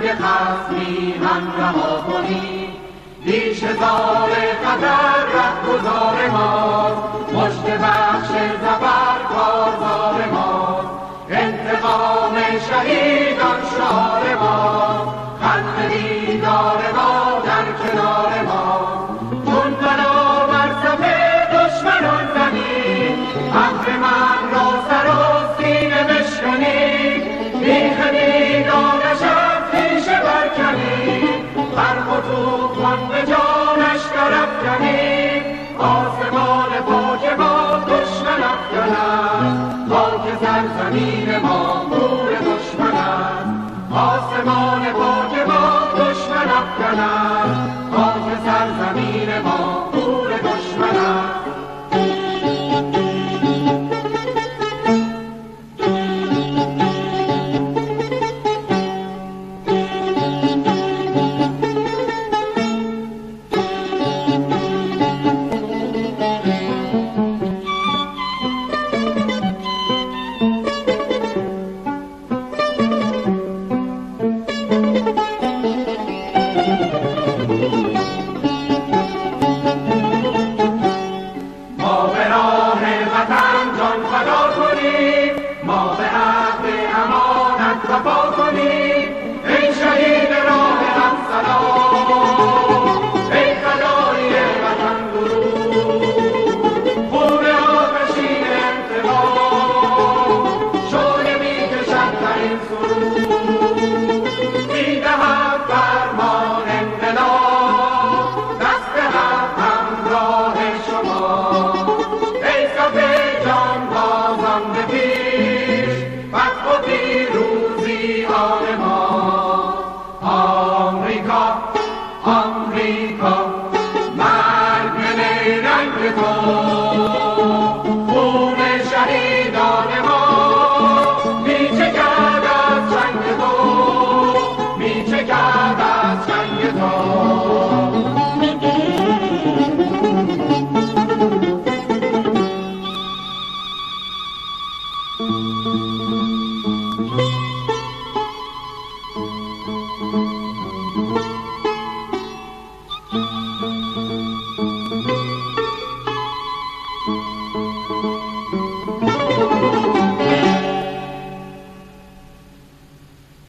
خصمی هم رها کنیم. بیش زال خطر رهگذار ماست، مشت بخش زفر کارزار ماست. انتقام شهیدان شعار ماست، ختم دیدار ما در کنار ماست. چون بلا بر صف دشمنان زنیم، ابر من را سر و سینه بشکنیم. بیخ دیدارش از پیشه برکنیم، برق و طوفان به جانش درافکنیم. آسمان پاک ما دشمن افکن است، خاک سرزمین ما گور دشمن است. آسمان پاک ما دشمن افکن است، خاک سرزمین ما گور دشمن است. وفا کنیم ای شهید راه همسلام، ای فدایی وطن درود، خون آتشین انتقام شعله میکشد در این سرود. میدهد فرمان انقلاب دست حق همراه شما، ای صف جانبازان به پیش فتح و پیروزی آن ما.